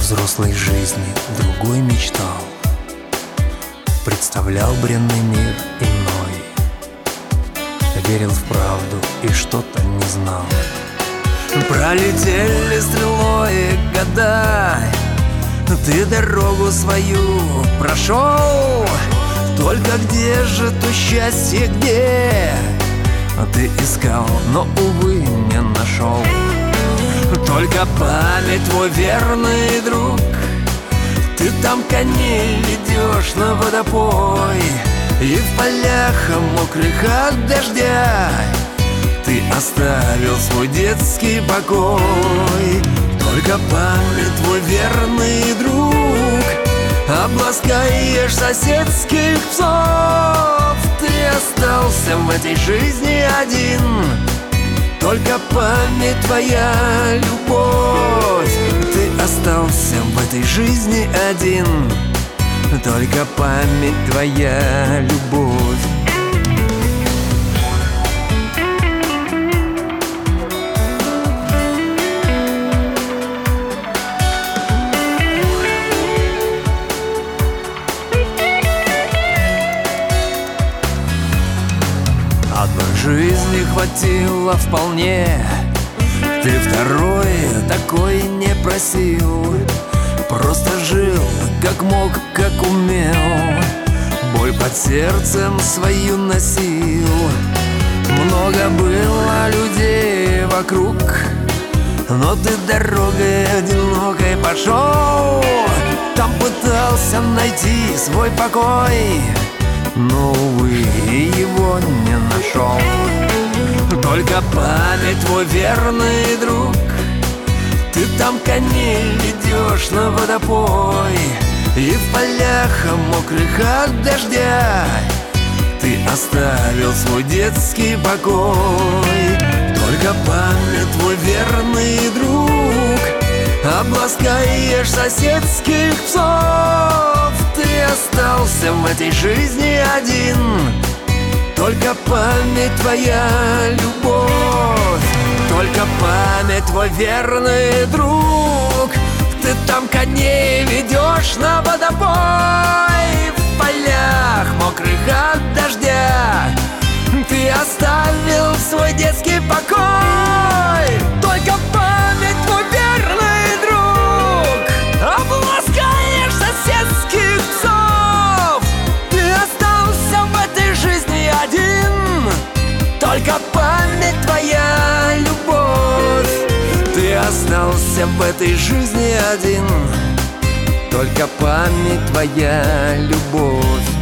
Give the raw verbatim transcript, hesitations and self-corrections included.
взрослой жизни другой мечтал, представлял бренный мир иной, верил в правду и что-то не знал. Пролетели стрелой года, ты дорогу свою прошел. Только где же то счастье, где ты искал, но, увы, не нашел. Только память, твой верный друг, ты там коней ведешь на водопой, и в полях мокрых от дождя ты оставил свой детский покой. Только память, твой верный друг, обласкаешь соседских псов. Ты остался в этой жизни один, только память, твоя любовь. Ты остался в этой жизни один, только память, твоя любовь. Одной жизни хватило вполне, ты второй такой не просил. Просто жил, как мог, как умел, боль под сердцем свою носил. Много было людей вокруг, но ты дорогой одинокой пошел. Там пытался найти свой покой, но, увы, его не нашел. Только память, твой верный друг, ты там коней ведешь на водопой, и в полях мокрых от дождя ты оставил свой детский покой. Только память, твой верный друг, обласкаешь соседских псов. Ты остался в этой жизни один, только память, твоя любовь. Только память, твой верный друг, ты там коней ведешь на водопой, в полях мокрых от дождя ты оставил свой детский покой. Только память, твой верный друг, обласкаешь соседских псов. Ты остался в этой жизни один, только память, твоя любовь. Ты остался в этой жизни один, только память, твоя любовь.